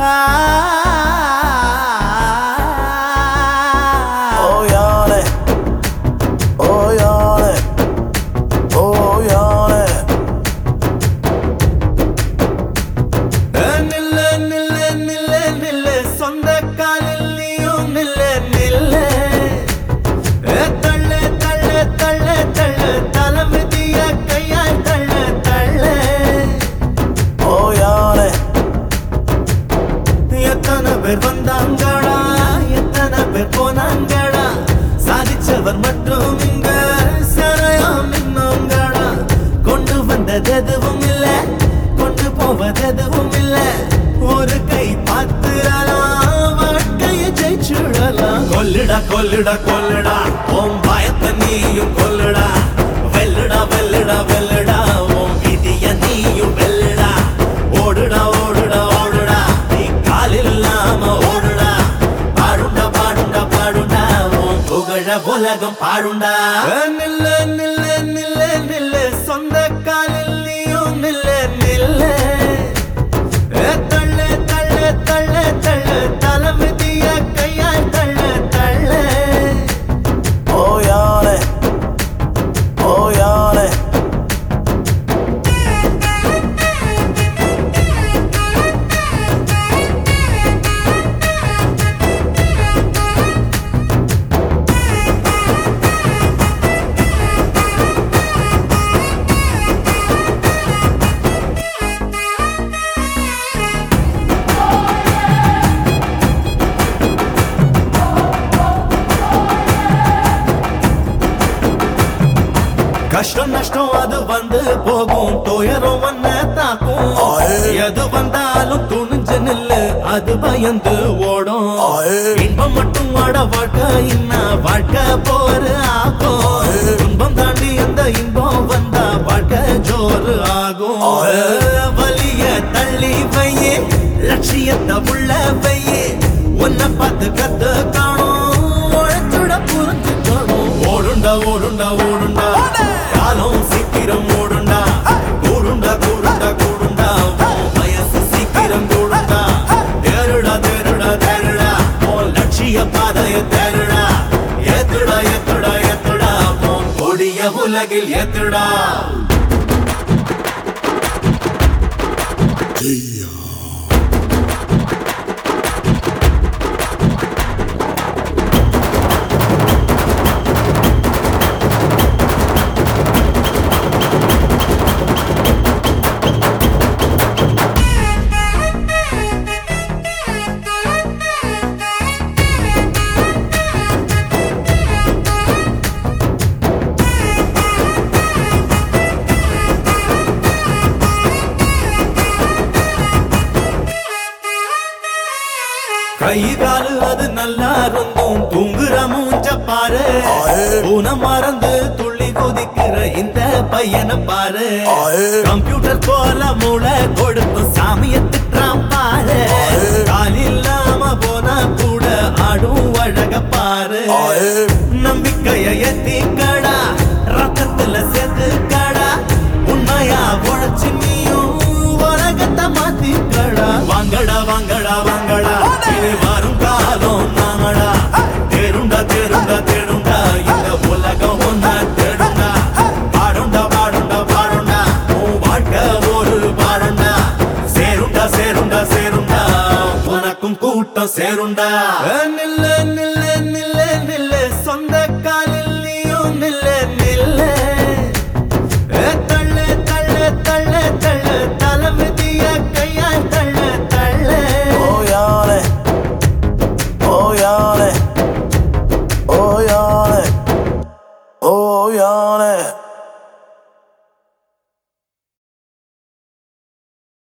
Oh yane, oh yane, oh yane. Nille nille nille nille, sonda kaalil neeyum nille nille. Talle talle talle talle, thalamidhiya kaiyal talle talle. Oh yane. எத்தனை பேர் வந்தாங்கடா, எத்தனை பேர் போனாங்கடா, சாதிச்சவர் மட்டும் இங்க சரையாம் நின்னோங்கடா. கொண்டு வந்தது எதுவும் இல்ல, கொண்டு போவது எதுவும் இல்ல, ஒரு கை பார்த்துடலாம், வாழ்க்கையை ஜெயிச்சுடலாம். கொல்லுடா கொல்லுடா கொல்லுடா, உன் பயத்தை நீயும் கொல்லுடா, வெல்லுடா வெல்லுடா வெல்லுடா, உன் விதிய நீயும் வெல்லுடா. ஓடுடா ஓடுடா ஓடுடா, நீ காலில் இல்லாம ஓடுடா, பாடுண்டா பாடுண்டா பாடுண்டா, உன் புகழ உலகம் பாடுண்டா. நில்ல நில்ல நில்ல நில்ல, சொந்த காலில் நீயும் நில்ல நில்ல. தள்ள தள்ள தள்ள தள்ள, தளபதிய கையால் தள்ள தள்ள. ஓ யானே, ஓ யானே. கஷ்டம் நஷ்டம் அது வந்து போகும், துயரம் வந்த தாக்கும். எது வந்தாலும் துணிஞ்சு நில்லு, அது பயந்து ஓடும். இன்பம் மட்டும் வாட வாழ்க்கை, இன்ன வாழ்க்கை போரு ஆகும். துன்பம் தாண்டி அந்த இன்பம் வந்தா வாழ்க்கை ஜோறு ஆகும். வலிய தள்ளி வையே, லட்சியத்தை உள்ள வையே, உன்னை பார்த்து கத்து காணும், உழைச்சுட புரிஞ்சு காணும். ஓடுண்டா ஓடுண்டா ஓடுண்டா, காலம் சீக்கிரம் ஓடுண்டா, கூடுண்டா கூடுண்டா கூடுண்டா, வயசு சீக்கிரம் கூடுண்டா. தேருடா தேருடா தேருடா, உன் லட்சிய பாதைய தேருடா. ஏத்துடா ஏத்துடா ஏத்துடா, உன் கொடிய உலகில் ஏத்துடா. கை காலு அது நல்லா இருந்தும் தூங்குற மூஞ்ச பாரு, பூனை மறந்து துள்ளி குதிக்கிற இந்த பையனை பாரு. கம்ப்யூட்டர் போல மூளை கொடுத்து சாமிய திட்டான் பாரு, கால் இல்லாம போனா கூட ஆடும் அழக பாரு. நம்பிக்கைய ஏத்திக்கடா, ரத்தத்துல சேர்த்துக்கடா, உண்மையா உழைச்சு நீயும் உலகத்தை மாத்திக்கடா. வாங்கடா வாங்கடா வாங்கடா, இனி வரும் காலம் நாமடா. தேருண்டா தேருண்டா தேருண்டா, இந்த உலகம் ஒன்னா தேடுண்டா. பாடுண்டா பாடுண்டா பாடுண்டா, உன் வாழ்க்கை ஒரு பாடுண்டா. சேருண்டா சேருண்டா சேருண்டா, உனக்கும் கூட்டம் சேருண்டா. நில்ல நில்ல